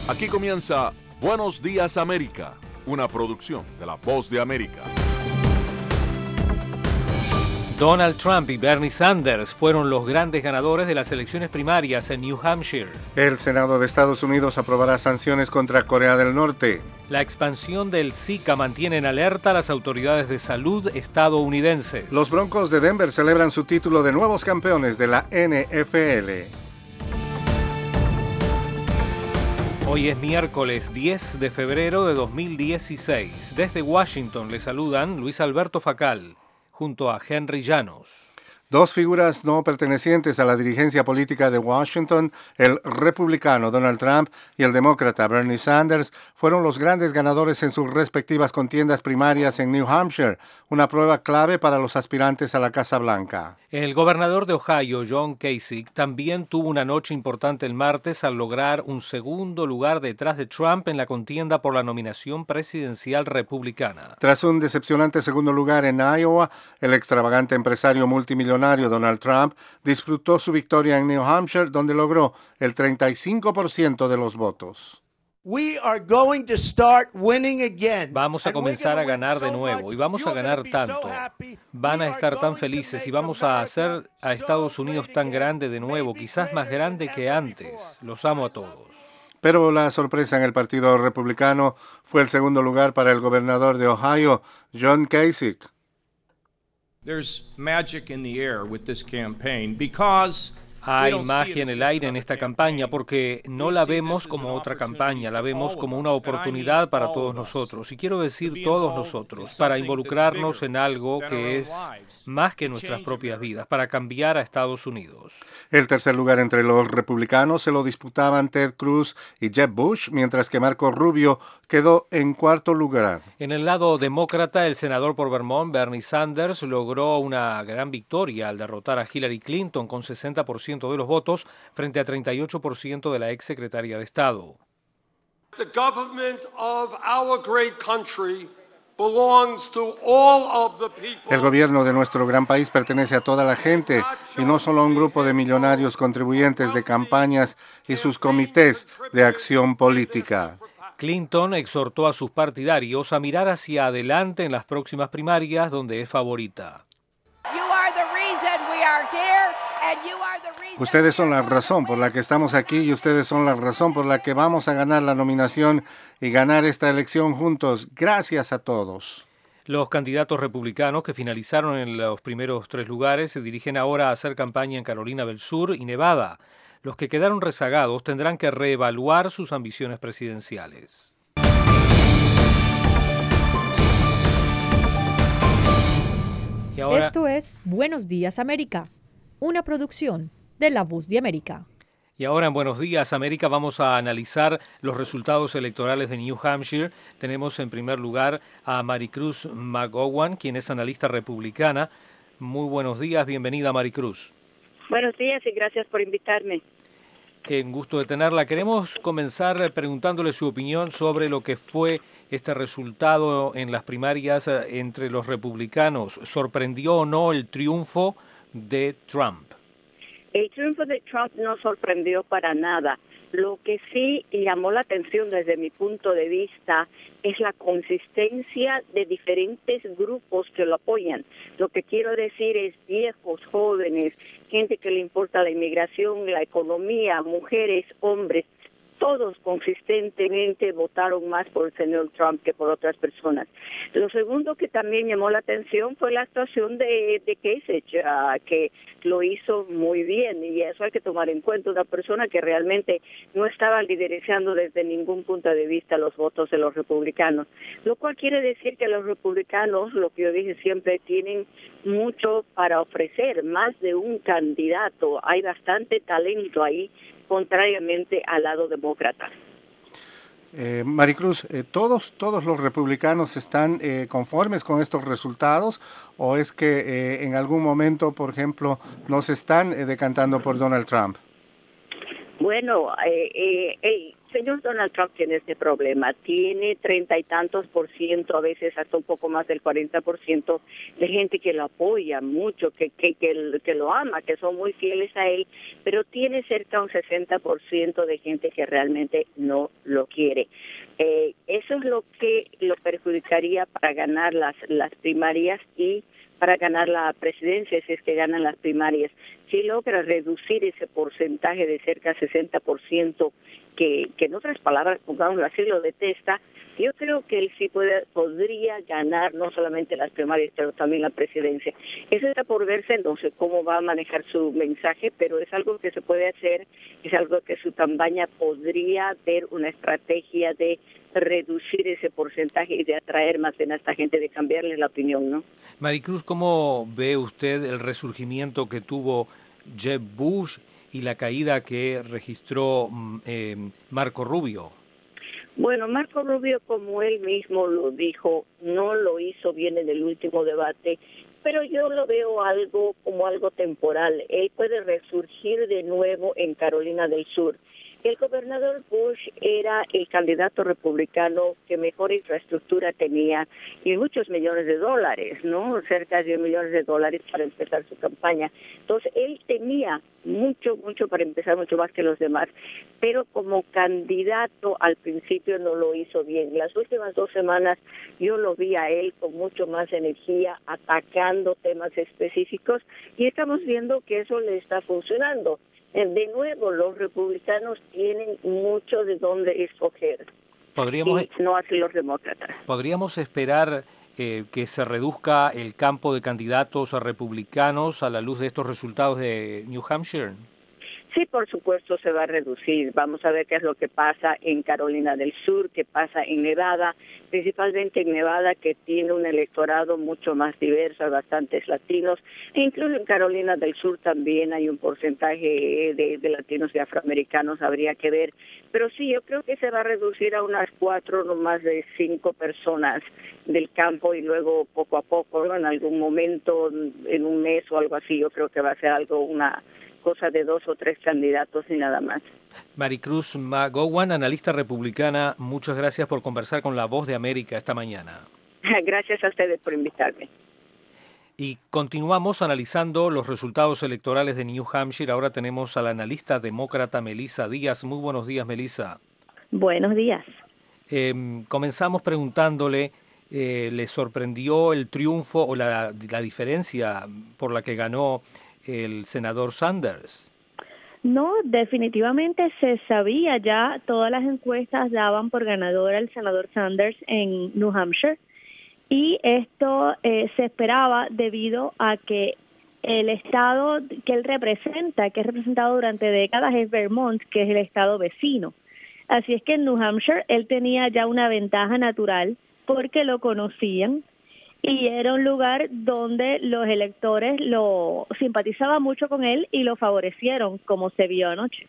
Aquí comienza Buenos Días América, una producción de La Voz de América. Donald Trump y Bernie Sanders fueron los grandes ganadores de las elecciones primarias en New Hampshire. El Senado de Estados Unidos aprobará sanciones contra Corea del Norte. La expansión del Zika mantiene en alerta a las autoridades de salud estadounidenses. Los Broncos de Denver celebran su título de nuevos campeones de la NFL. Hoy es miércoles 10 de febrero de 2016. Desde Washington le saludan Luis Alberto Facal, junto a Henry Llanos. Dos figuras no pertenecientes a la dirigencia política de Washington, el republicano Donald Trump y el demócrata Bernie Sanders, fueron los grandes ganadores en sus respectivas contiendas primarias en New Hampshire, una prueba clave para los aspirantes a la Casa Blanca. El gobernador de Ohio, John Kasich, también tuvo una noche importante el martes al lograr un segundo lugar detrás de Trump en la contienda por la nominación presidencial republicana. Tras un decepcionante segundo lugar en Iowa, el extravagante empresario multimillonario Donald Trump disfrutó su victoria en New Hampshire, donde logró el 35% de los votos. Vamos a comenzar a ganar de nuevo y vamos a ganar tanto. Van a estar tan felices y vamos a hacer a Estados Unidos tan grande de nuevo, quizás más grande que antes. Los amo a todos. Pero la sorpresa en el Partido Republicano fue el segundo lugar para el gobernador de Ohio, John Kasich. There's magic in the air with this campaign because hay magia en el aire en esta campaña porque no la vemos como otra campaña, la vemos como una oportunidad para todos nosotros, y quiero decir todos nosotros, para involucrarnos en algo que es más que nuestras propias vidas, para cambiar a Estados Unidos. El tercer lugar entre los republicanos se lo disputaban Ted Cruz y Jeb Bush, mientras que Marco Rubio quedó en cuarto lugar. En el lado demócrata, el senador por Vermont, Bernie Sanders, logró una gran victoria al derrotar a Hillary Clinton con 60% de los votos frente a 38% de la ex secretaria de Estado. The government of our great country belongs to all of the people. El gobierno de nuestro gran país pertenece a toda la gente y no solo a un grupo de millonarios contribuyentes de campañas y sus comités de acción política. Clinton exhortó a sus partidarios a mirar hacia adelante en las próximas primarias donde es favorita. Ustedes son la razón por la que estamos aquí y ustedes son la razón por la que vamos a ganar la nominación y ganar esta elección juntos. Gracias a todos. Los candidatos republicanos que finalizaron en los primeros tres lugares se dirigen ahora a hacer campaña en Carolina del Sur y Nevada. Los que quedaron rezagados tendrán que reevaluar sus ambiciones presidenciales. Y ahora, esto es Buenos Días América, una producción de La Voz de América. Y ahora en Buenos Días América vamos a analizar los resultados electorales de New Hampshire. Tenemos en primer lugar a Maricruz McGowan, quien es analista republicana. Muy buenos días, bienvenida Maricruz. Buenos días y gracias por invitarme. Un gusto de tenerla. Queremos comenzar preguntándole su opinión sobre lo que fue este resultado en las primarias entre los republicanos. ¿Sorprendió o no el triunfo de Trump? El triunfo de Trump no sorprendió para nada. Lo que sí llamó la atención desde mi punto de vista es la consistencia de diferentes grupos que lo apoyan. Lo que quiero decir es viejos, jóvenes, gente que le importa la inmigración, la economía, mujeres, hombres. Todos consistentemente votaron más por el señor Trump que por otras personas. Lo segundo que también llamó la atención fue la actuación de Kasich, que lo hizo muy bien, y eso hay que tomar en cuenta. Una persona que realmente no estaba liderizando desde ningún punto de vista los votos de los republicanos, lo cual quiere decir que los republicanos, lo que yo dije siempre, tienen mucho para ofrecer, más de un candidato. Hay bastante talento ahí, contrariamente al lado demócrata. Maricruz, ¿todos los republicanos están conformes con estos resultados o es que en algún momento, por ejemplo, nos están decantando por Donald Trump? Bueno, señor Donald Trump tiene este problema. Tiene 30 y tantos %, a veces hasta un poco más del 40% de gente que lo apoya mucho, que lo ama, que son muy fieles a él, pero tiene cerca de un 60% de gente que realmente no lo quiere. Eso es lo que lo perjudicaría para ganar las primarias y para ganar la presidencia, si es que ganan las primarias. Si logra reducir ese porcentaje de cerca de 60%, que en otras palabras, pongámoslo así, lo detesta, yo creo que él sí podría ganar no solamente las primarias, pero también la presidencia. Eso está por verse, no sé cómo va a manejar su mensaje, pero es algo que se puede hacer, es algo que su campaña podría ver una estrategia de reducir ese porcentaje y de atraer más bien a esta gente, de cambiarle la opinión, ¿no? Maricruz, ¿cómo ve usted el resurgimiento que tuvo Jeb Bush y la caída que registró Marco Rubio? Bueno, Marco Rubio, como él mismo lo dijo, no lo hizo bien en el último debate, pero yo lo veo como algo temporal. Él puede resurgir de nuevo en Carolina del Sur. El gobernador Bush era el candidato republicano que mejor infraestructura tenía y muchos millones de dólares, ¿no? Cerca de $10 millones para empezar su campaña. Entonces, él tenía mucho para empezar, mucho más que los demás, pero como candidato al principio no lo hizo bien. Las últimas 2 semanas yo lo vi a él con mucho más energía, atacando temas específicos, y estamos viendo que eso le está funcionando. De nuevo, los republicanos tienen mucho de dónde escoger, y no así los demócratas. ¿Podríamos esperar que se reduzca el campo de candidatos a republicanos a la luz de estos resultados de New Hampshire? Sí, por supuesto se va a reducir. Vamos a ver qué es lo que pasa en Carolina del Sur, qué pasa en Nevada, principalmente en Nevada, que tiene un electorado mucho más diverso, hay bastantes latinos, e incluso en Carolina del Sur también hay un porcentaje de latinos y afroamericanos, habría que ver. Pero sí, yo creo que se va a reducir a unas 4, no más de 5 personas del campo, y luego poco a poco, ¿no? En algún momento, en un mes o algo así, yo creo que va a ser una cosa de 2 o 3 candidatos y nada más. Maricruz McGowan, analista republicana, muchas gracias por conversar con La Voz de América esta mañana. Gracias a ustedes por invitarme. Y continuamos analizando los resultados electorales de New Hampshire. Ahora tenemos a la analista demócrata Melissa Díaz. Muy buenos días, Melissa. Buenos días. Comenzamos preguntándole, ¿le sorprendió el triunfo o la diferencia por la que ganó el senador Sanders? No, definitivamente se sabía ya, todas las encuestas daban por ganador al senador Sanders en New Hampshire, y esto se esperaba debido a que el estado que él representa, que es representado durante décadas, es Vermont, que es el estado vecino. Así es que en New Hampshire él tenía ya una ventaja natural porque lo conocían, y era un lugar donde los electores lo simpatizaban mucho con él y lo favorecieron, como se vio anoche.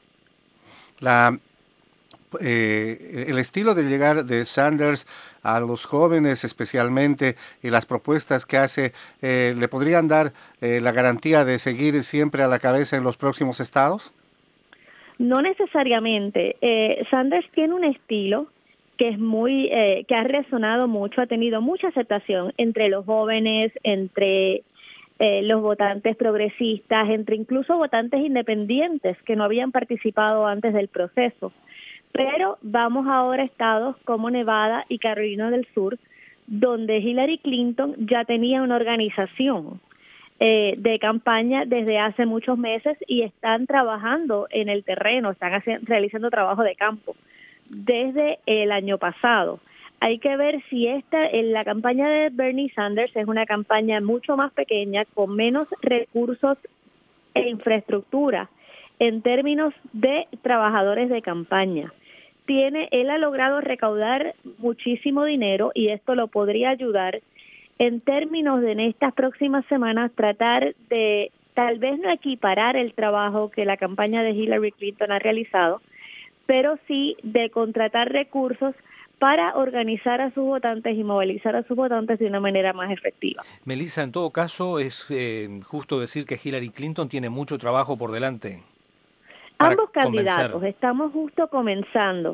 El estilo de llegar de Sanders a los jóvenes especialmente, y las propuestas que hace, ¿le podrían dar la garantía de seguir siempre a la cabeza en los próximos estados? No necesariamente. Sanders tiene un estilo que es que ha resonado mucho, ha tenido mucha aceptación entre los jóvenes, entre los votantes progresistas, entre incluso votantes independientes que no habían participado antes del proceso. Pero vamos ahora a estados como Nevada y Carolina del Sur, donde Hillary Clinton ya tenía una organización de campaña desde hace muchos meses, y están trabajando en el terreno, están realizando trabajo de campo desde el año pasado. Hay que ver si la campaña de Bernie Sanders es una campaña mucho más pequeña, con menos recursos e infraestructura en términos de trabajadores de campaña. Él ha logrado recaudar muchísimo dinero, y esto lo podría ayudar en términos de, en estas próximas semanas, tratar de tal vez no equiparar el trabajo que la campaña de Hillary Clinton ha realizado, pero sí de contratar recursos para organizar a sus votantes y movilizar a sus votantes de una manera más efectiva. Melissa, en todo caso, es justo decir que Hillary Clinton tiene mucho trabajo por delante. Ambos candidatos, estamos justo comenzando.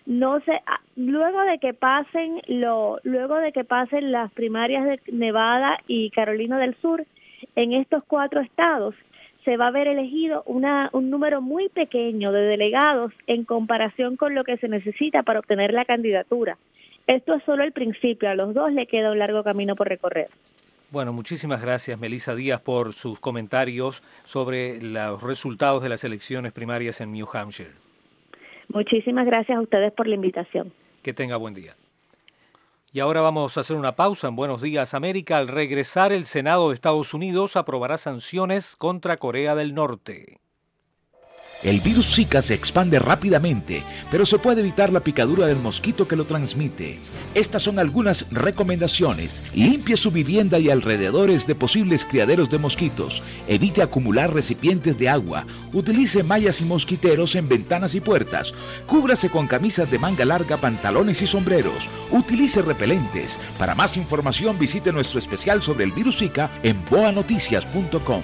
luego de que pasen las primarias de Nevada y Carolina del Sur, en estos 4 estados se va a ver elegido un número muy pequeño de delegados en comparación con lo que se necesita para obtener la candidatura. Esto es solo el principio, a los dos le queda un largo camino por recorrer. Bueno, muchísimas gracias, Melissa Díaz, por sus comentarios sobre los resultados de las elecciones primarias en New Hampshire. Muchísimas gracias a ustedes por la invitación. Que tenga buen día. Y ahora vamos a hacer una pausa en Buenos Días América. Al regresar, el Senado de Estados Unidos aprobará sanciones contra Corea del Norte. El virus Zika se expande rápidamente, pero se puede evitar la picadura del mosquito que lo transmite. Estas son algunas recomendaciones. Limpie su vivienda y alrededores de posibles criaderos de mosquitos. Evite acumular recipientes de agua. Utilice mallas y mosquiteros en ventanas y puertas. Cúbrase con camisas de manga larga, pantalones y sombreros. Utilice repelentes. Para más información visite nuestro especial sobre el virus Zika en boanoticias.com.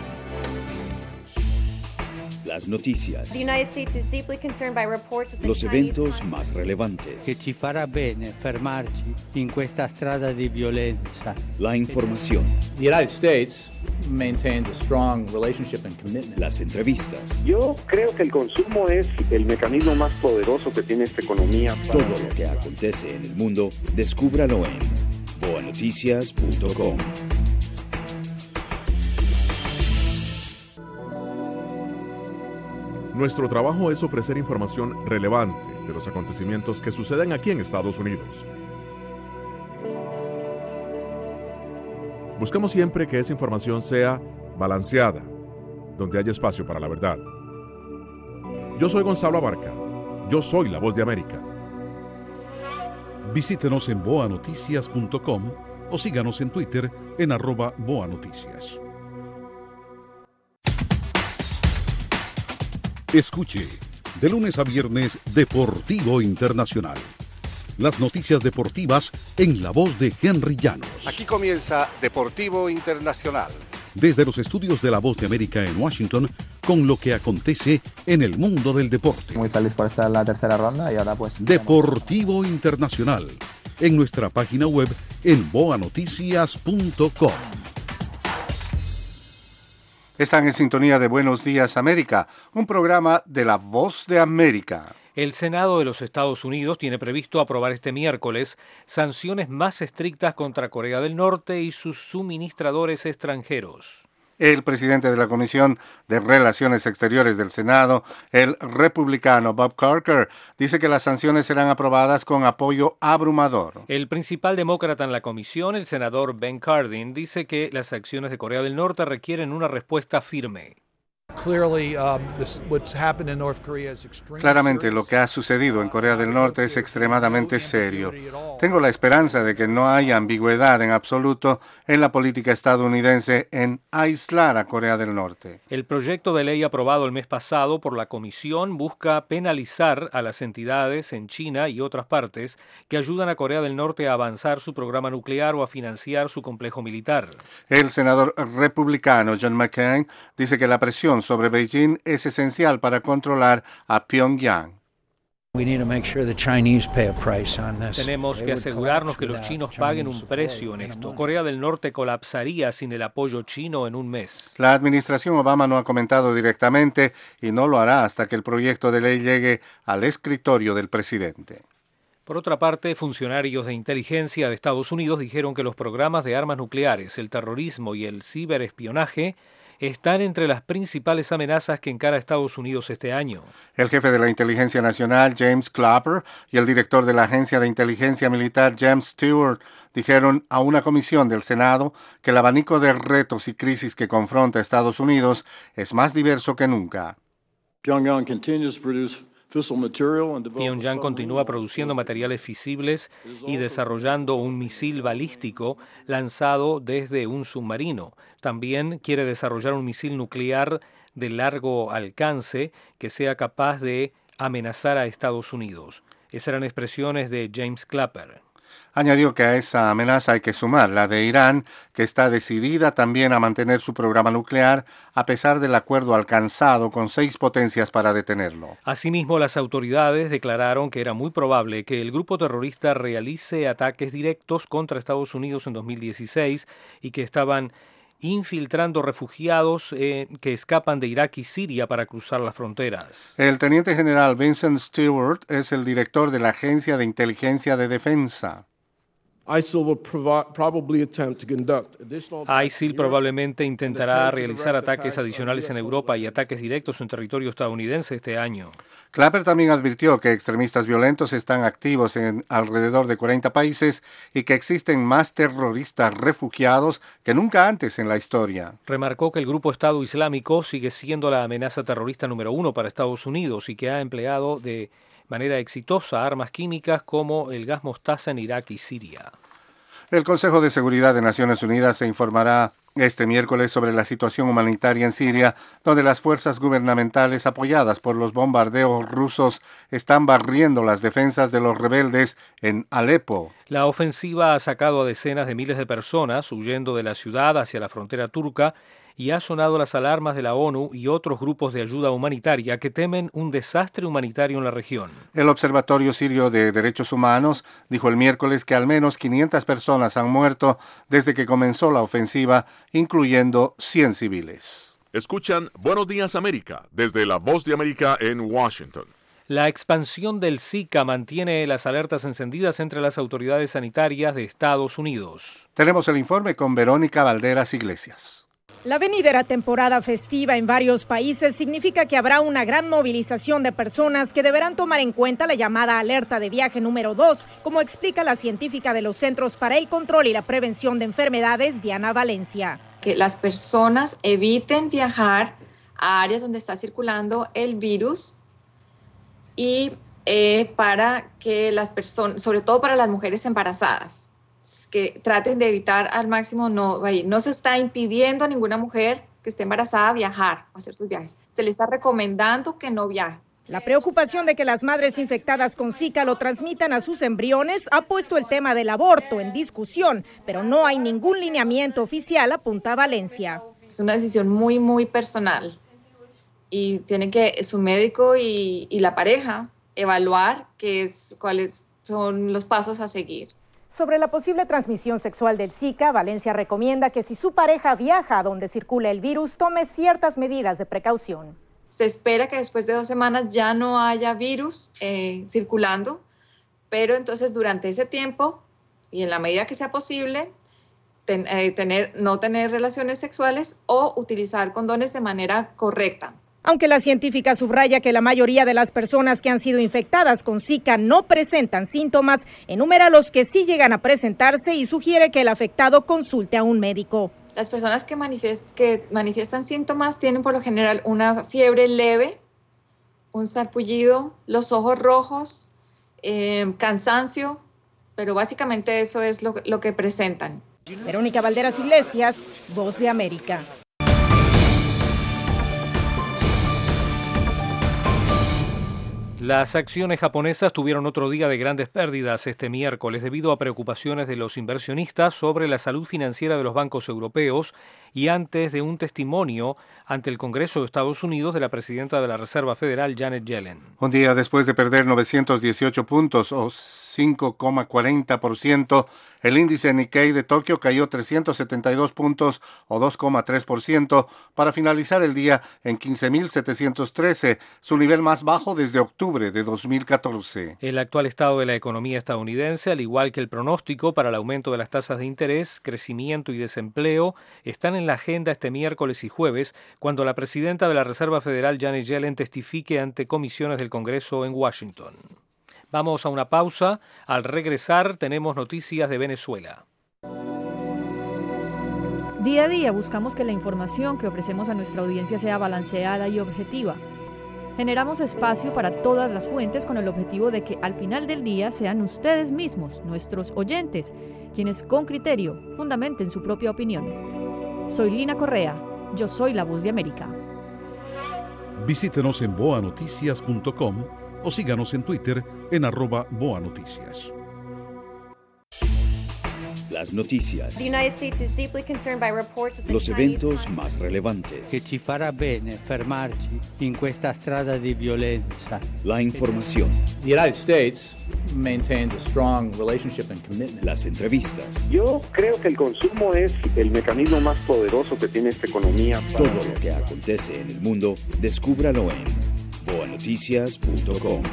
Las noticias, los eventos más relevantes, che ci farà bene fermarci in questa strada di violenza. La información, The United States maintains a strong relationship and commitment. Las entrevistas. Yo creo que el consumo es el mecanismo más poderoso que tiene esta economía. Todo lo que acontece en el mundo, descúbralo en boanoticias.com. Nuestro trabajo es ofrecer información relevante de los acontecimientos que suceden aquí en Estados Unidos. Buscamos siempre que esa información sea balanceada, donde haya espacio para la verdad. Yo soy Gonzalo Abarca. Yo soy la Voz de América. Visítenos en boanoticias.com o síganos en Twitter en @boanoticias. Escuche, de lunes a viernes, Deportivo Internacional. Las noticias deportivas en la voz de Henry Llanos. Aquí comienza Deportivo Internacional. Desde los estudios de La Voz de América en Washington, con lo que acontece en el mundo del deporte. Muy feliz por estar en la tercera ronda y ahora pues... Deportivo Internacional, en nuestra página web en boanoticias.com. Están en sintonía de Buenos Días América, un programa de La Voz de América. El Senado de los Estados Unidos tiene previsto aprobar este miércoles sanciones más estrictas contra Corea del Norte y sus suministradores extranjeros. El presidente de la Comisión de Relaciones Exteriores del Senado, el republicano Bob Corker, dice que las sanciones serán aprobadas con apoyo abrumador. El principal demócrata en la comisión, el senador Ben Cardin, dice que las acciones de Corea del Norte requieren una respuesta firme. Claramente lo que ha sucedido en Corea del Norte es extremadamente serio. Tengo la esperanza de que no haya ambigüedad en absoluto en la política estadounidense en aislar a Corea del Norte. El proyecto de ley aprobado el mes pasado por la comisión busca penalizar a las entidades en China y otras partes que ayudan a Corea del Norte a avanzar su programa nuclear o a financiar su complejo militar. El senador republicano John McCain dice que la presión sobre Beijing es esencial para controlar a Pyongyang. Tenemos que asegurarnos que los chinos paguen un precio en esto. Corea del Norte colapsaría sin el apoyo chino en un mes. La administración Obama no ha comentado directamente y no lo hará hasta que el proyecto de ley llegue al escritorio del presidente. Por otra parte, funcionarios de inteligencia de Estados Unidos dijeron que los programas de armas nucleares, el terrorismo y el ciberespionaje están entre las principales amenazas que encara Estados Unidos este año. El jefe de la Inteligencia Nacional, James Clapper, y el director de la Agencia de Inteligencia Militar, James Stewart, dijeron a una comisión del Senado que el abanico de retos y crisis que confronta a Estados Unidos es más diverso que nunca. Pyongyang continúa produciendo materiales fisibles y desarrollando un misil balístico lanzado desde un submarino. También quiere desarrollar un misil nuclear de largo alcance que sea capaz de amenazar a Estados Unidos. Esas eran expresiones de James Clapper. Añadió que a esa amenaza hay que sumar la de Irán, que está decidida también a mantener su programa nuclear a pesar del acuerdo alcanzado con 6 potencias para detenerlo. Asimismo, las autoridades declararon que era muy probable que el grupo terrorista realice ataques directos contra Estados Unidos en 2016 y que estaban infiltrando refugiados que escapan de Irak y Siria para cruzar las fronteras. El teniente general Vincent Stewart es el director de la Agencia de Inteligencia de Defensa. ISIL probablemente intentará realizar ataques adicionales en Europa y ataques directos en territorio estadounidense este año. Clapper también advirtió que extremistas violentos están activos en alrededor de 40 países y que existen más terroristas refugiados que nunca antes en la historia. Remarcó que el grupo Estado Islámico sigue siendo la amenaza terrorista número 1 para Estados Unidos y que ha empleado de manera exitosa armas químicas como el gas mostaza en Irak y Siria. El Consejo de Seguridad de Naciones Unidas se informará este miércoles sobre la situación humanitaria en Siria, donde las fuerzas gubernamentales apoyadas por los bombardeos rusos están barriendo las defensas de los rebeldes en Alepo. La ofensiva ha sacado a decenas de miles de personas huyendo de la ciudad hacia la frontera turca y ha sonado las alarmas de la ONU y otros grupos de ayuda humanitaria que temen un desastre humanitario en la región. El Observatorio Sirio de Derechos Humanos dijo el miércoles que al menos 500 personas han muerto desde que comenzó la ofensiva, incluyendo 100 civiles. Escuchan Buenos Días América desde La Voz de América en Washington. La expansión del Zika mantiene las alertas encendidas entre las autoridades sanitarias de Estados Unidos. Tenemos el informe con Verónica Valderas Iglesias. La venidera temporada festiva en varios países significa que habrá una gran movilización de personas que deberán tomar en cuenta la llamada alerta de viaje número 2, como explica la científica de los Centros para el Control y la Prevención de Enfermedades, Diana Valencia. Que las personas eviten viajar a áreas donde está circulando el virus y para que las personas, sobre todo para las mujeres embarazadas, que traten de evitar al máximo, no se está impidiendo a ninguna mujer que esté embarazada viajar, hacer sus viajes. Se le está recomendando que no viaje. La preocupación de que las madres infectadas con Zika lo transmitan a sus embriones ha puesto el tema del aborto en discusión, pero no hay ningún lineamiento oficial, apunta Valencia. Es una decisión muy, muy personal y tiene que su médico y la pareja evaluar cuáles son los pasos a seguir. Sobre la posible transmisión sexual del Zika, Valencia recomienda que si su pareja viaja a donde circula el virus, tome ciertas medidas de precaución. Se espera que después de 2 semanas ya no haya virus circulando, pero entonces durante ese tiempo y en la medida que sea posible, no tener relaciones sexuales o utilizar condones de manera correcta. Aunque la científica subraya que la mayoría de las personas que han sido infectadas con Zika no presentan síntomas, enumera los que sí llegan a presentarse y sugiere que el afectado consulte a un médico. Las personas que manifiestan síntomas tienen por lo general una fiebre leve, un sarpullido, los ojos rojos, cansancio, pero básicamente eso es lo que presentan. Verónica Valderas Iglesias, Voz de América. Las acciones japonesas tuvieron otro día de grandes pérdidas este miércoles debido a preocupaciones de los inversionistas sobre la salud financiera de los bancos europeos y antes de un testimonio ante el Congreso de Estados Unidos de la presidenta de la Reserva Federal, Janet Yellen. Un día después de perder 918 puntos o 5,40%, el índice Nikkei de Tokio cayó 372 puntos o 2,3% para finalizar el día en 15.713, su nivel más bajo desde octubre de 2014. El actual estado de la economía estadounidense, al igual que el pronóstico para el aumento de las tasas de interés, crecimiento y desempleo, están en la agenda este miércoles y jueves, cuando la presidenta de la Reserva Federal, Janet Yellen, testifique ante comisiones del Congreso en Washington. Vamos a una pausa. Al regresar tenemos noticias de Venezuela. Día a día buscamos que la información que ofrecemos a nuestra audiencia sea balanceada y objetiva. Generamos espacio para todas las fuentes con el objetivo de que al final del día sean ustedes mismos, nuestros oyentes, quienes con criterio fundamenten su propia opinión. Soy Lina Correa, yo soy La Voz de América. Visítenos en boanoticias.com o síganos en Twitter en @boanoticias. Las noticias. The United States is deeply concerned by reports that the Los Chinese eventos más relevantes. Che ci farà bene fermarci in questa strada di violenza. La información. The United States maintains a strong relationship and commitment. Las entrevistas. Yo creo que el consumo es el mecanismo más poderoso que tiene esta economía. Todo lo que acontece en el mundo, descúbralo en boanoticias.com.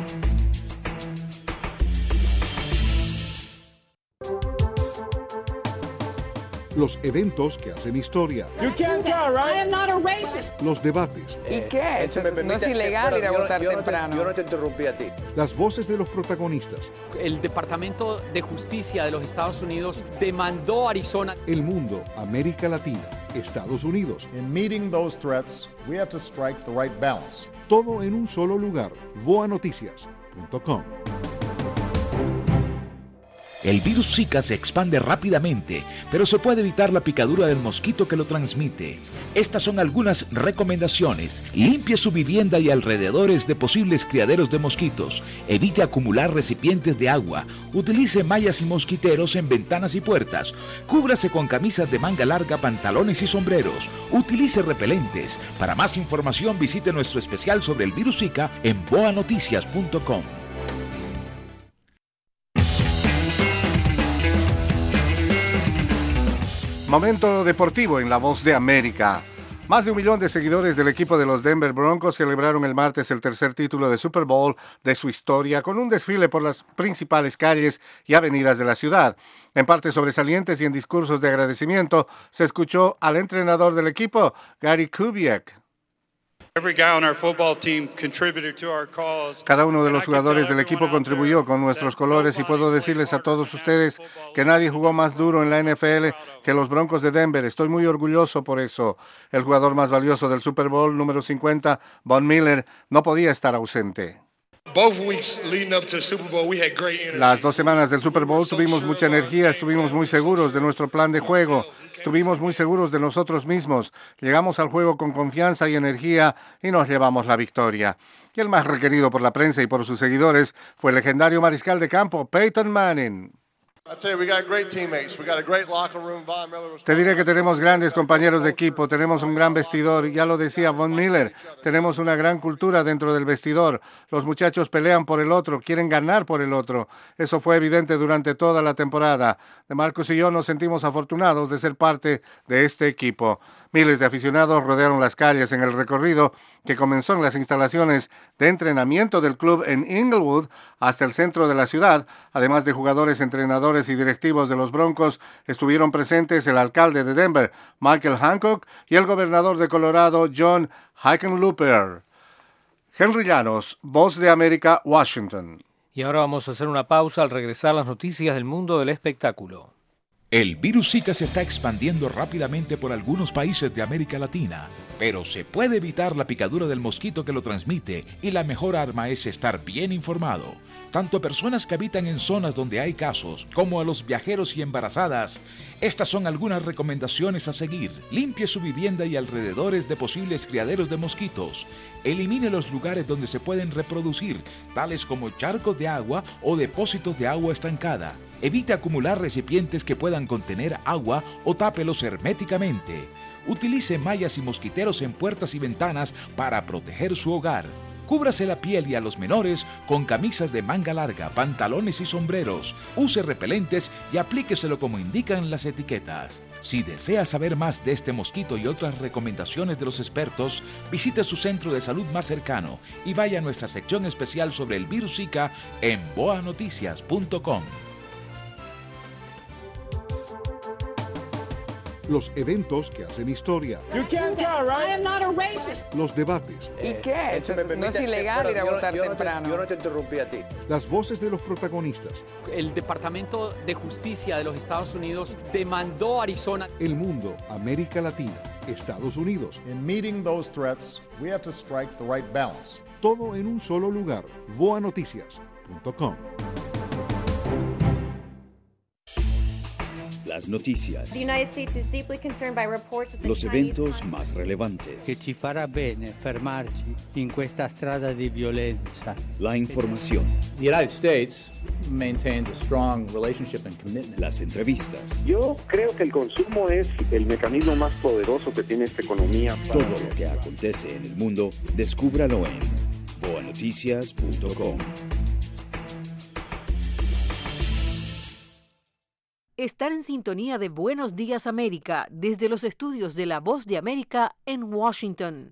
Los eventos que hacen historia. You can't tell, right? I am not a racist. Los debates. ¿Y qué? No es ilegal ir a votar temprano. Yo no te interrumpí a ti. Las voces de los protagonistas. El Departamento de Justicia de los Estados Unidos demandó a Arizona. El mundo, América Latina, Estados Unidos. In meeting those threats, we have to strike the right balance. Todo en un solo lugar. boanoticias.com. El virus Zika se expande rápidamente, pero se puede evitar la picadura del mosquito que lo transmite. Estas son algunas recomendaciones. Limpie su vivienda y alrededores de posibles criaderos de mosquitos. Evite acumular recipientes de agua. Utilice mallas y mosquiteros en ventanas y puertas. Cúbrase con camisas de manga larga, pantalones y sombreros. Utilice repelentes. Para más información visite nuestro especial sobre el virus Zika en boanoticias.com. Momento deportivo en La Voz de América. Más de 1 millón de seguidores del equipo de los Denver Broncos celebraron el martes el tercer título de Super Bowl de su historia con un desfile por las principales calles y avenidas de la ciudad. En partes sobresalientes y en discursos de agradecimiento se escuchó al entrenador del equipo, Gary Kubiak. Cada uno de los jugadores del equipo contribuyó con nuestros colores y puedo decirles a todos ustedes que nadie jugó más duro en la NFL que los Broncos de Denver. Estoy muy orgulloso por eso. El jugador más valioso del Super Bowl, número 50, Von Miller, no podía estar ausente. Las 2 semanas del Super Bowl tuvimos mucha energía, estuvimos muy seguros de nuestro plan de juego, estuvimos muy seguros de nosotros mismos, llegamos al juego con confianza y energía y nos llevamos la victoria. Y el más requerido por la prensa y por sus seguidores fue el legendario mariscal de campo, Peyton Manning. Te diré que tenemos grandes compañeros de equipo, tenemos un gran vestidor, ya lo decía Von Miller, tenemos una gran cultura dentro del vestidor. Los muchachos pelean por el otro, quieren ganar por el otro. Eso fue evidente durante toda la temporada. DeMarcus y yo nos sentimos afortunados de ser parte de este equipo. Miles de aficionados rodearon las calles en el recorrido que comenzó en las instalaciones de entrenamiento del club en Inglewood hasta el centro de la ciudad. Además de jugadores, entrenadores y directivos de los Broncos, estuvieron presentes el alcalde de Denver, Michael Hancock, y el gobernador de Colorado, John Hickenlooper. Henry Llanos, Voz de América, Washington. Y ahora vamos a hacer una pausa al regresar las noticias del mundo del espectáculo. El virus Zika se está expandiendo rápidamente por algunos países de América Latina, pero se puede evitar la picadura del mosquito que lo transmite y la mejor arma es estar bien informado. Tanto a personas que habitan en zonas donde hay casos como a los viajeros y embarazadas. Estas son algunas recomendaciones a seguir. Limpie su vivienda y alrededores de posibles criaderos de mosquitos. Elimine los lugares donde se pueden reproducir, tales como charcos de agua o depósitos de agua estancada. Evite acumular recipientes que puedan contener agua o tápelos herméticamente. Utilice mallas y mosquiteros en puertas y ventanas para proteger su hogar. Cúbrase la piel y a los menores con camisas de manga larga, pantalones y sombreros. Use repelentes y aplíqueselo como indican las etiquetas. Si desea saber más de este mosquito y otras recomendaciones de los expertos, visite su centro de salud más cercano y vaya a nuestra sección especial sobre el virus Zika en boanoticias.com. Los eventos que hacen historia. You can't tell, right? I am not a racist. Los debates. ¿Y qué? No es ilegal ir a votar temprano. Yo no te interrumpí a ti. Las voces de los protagonistas. El Departamento de Justicia de los Estados Unidos demandó a Arizona. El mundo, América Latina, Estados Unidos. In meeting those threats, we have to strike the right balance. Todo en un solo lugar. boanoticias.com. Las noticias. The United States is deeply concerned by reports that the Los Chinese eventos más relevantes. Che ci farà bene fermarci in questa strada di violenza. La información. The United States maintains a strong relationship and commitment. Las entrevistas. Yo creo que el consumo es el mecanismo más poderoso que tiene esta economía. Todo lo que acontece en el mundo, descúbralo en boanoticias.com. Estar en sintonía de Buenos Días América desde los estudios de La Voz de América en Washington.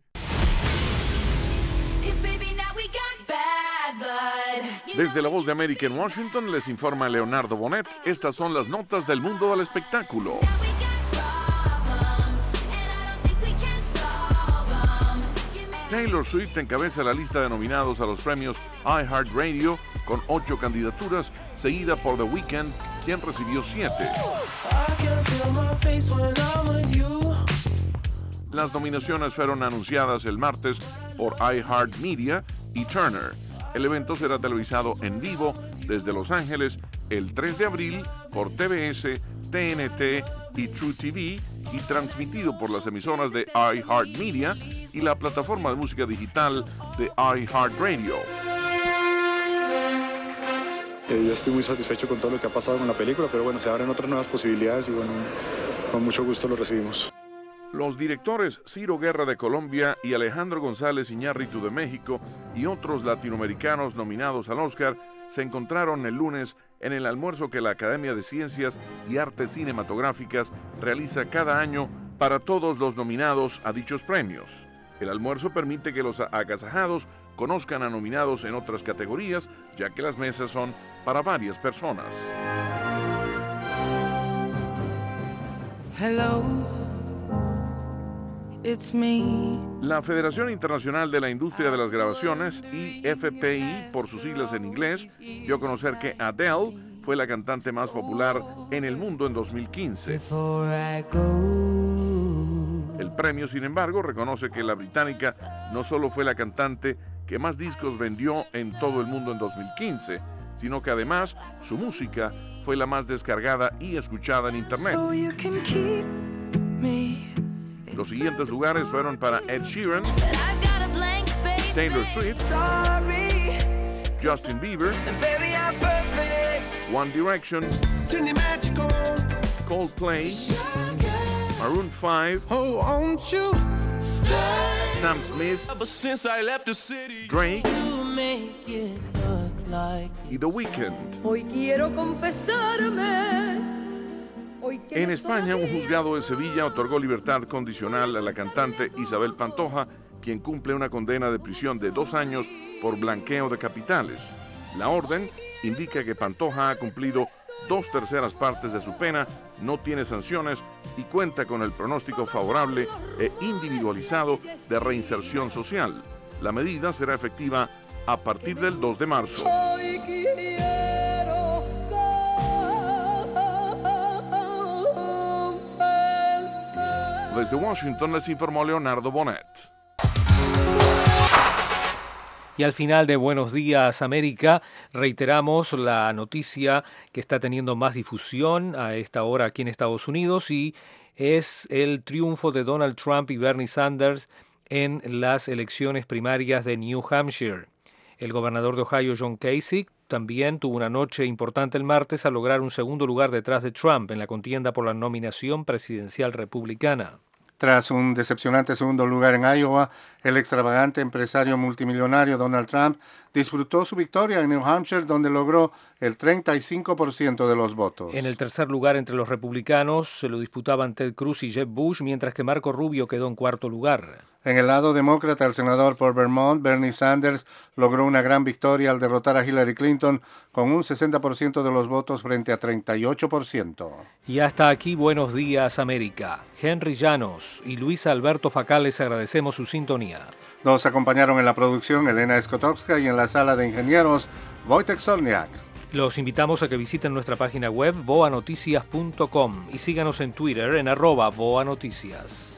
Desde La Voz de América en Washington les informa Leonardo Bonet. Estas son las notas del mundo del espectáculo. Taylor Swift encabeza la lista de nominados a los premios iHeartRadio con 8 candidaturas, seguida por The Weeknd, quien recibió 7. Las nominaciones fueron anunciadas el martes por iHeartMedia y Turner. El evento será televisado en vivo desde Los Ángeles el 3 de abril por TBS, TNT y True TV y transmitido por las emisoras de iHeartMedia y la plataforma de música digital de iHeartRadio. Yo estoy muy satisfecho con todo lo que ha pasado con la película, pero bueno, se abren otras nuevas posibilidades y bueno, con mucho gusto lo recibimos. Los directores Ciro Guerra de Colombia y Alejandro González Iñárritu de México y otros latinoamericanos nominados al Oscar se encontraron el lunes en el almuerzo que la Academia de Ciencias y Artes Cinematográficas realiza cada año para todos los nominados a dichos premios. El almuerzo permite que los agasajados conozcan a nominados en otras categorías, ya que las mesas son para varias personas. Hello, it's me. La Federación Internacional de la Industria de las Grabaciones, IFPI por sus siglas en inglés, dio a conocer que Adele fue la cantante más popular en el mundo en 2015. El premio, sin embargo, reconoce que la británica no solo fue la cantante que más discos vendió en todo el mundo en 2015, sino que además su música fue la más descargada y escuchada en Internet. Los siguientes lugares fueron para Ed Sheeran, Taylor Swift, Justin Bieber, One Direction, Coldplay, Maroon 5, Sam Smith, Drake y The Weeknd. Hoy quiero confesarme. En España, un juzgado de Sevilla otorgó libertad condicional a la cantante Isabel Pantoja, quien cumple una condena de prisión de 2 años por blanqueo de capitales. La orden indica que Pantoja ha cumplido 2/3 partes de su pena, no tiene sanciones y cuenta con el pronóstico favorable e individualizado de reinserción social. La medida será efectiva a partir del 2 de marzo. Desde Washington les informó Leonardo Bonet. Y al final de Buenos Días América, reiteramos la noticia que está teniendo más difusión a esta hora aquí en Estados Unidos y es el triunfo de Donald Trump y Bernie Sanders en las elecciones primarias de New Hampshire. El gobernador de Ohio, John Kasich, también tuvo una noche importante el martes al lograr un segundo lugar detrás de Trump en la contienda por la nominación presidencial republicana. Tras un decepcionante segundo lugar en Iowa, el extravagante empresario multimillonario Donald Trump disfrutó su victoria en New Hampshire, donde logró el 35% de los votos. En el tercer lugar entre los republicanos se lo disputaban Ted Cruz y Jeb Bush, mientras que Marco Rubio quedó en cuarto lugar. En el lado demócrata, el senador por Vermont, Bernie Sanders, logró una gran victoria al derrotar a Hillary Clinton con un 60% de los votos frente a 38%. Y hasta aquí Buenos Días América. Henry Llanos y Luis Alberto Facal les agradecemos su sintonía. Nos acompañaron en la producción Elena Skotowska y en la sala de ingenieros Wojtek Solniak. Los invitamos a que visiten nuestra página web boanoticias.com y síganos en Twitter en @boanoticias.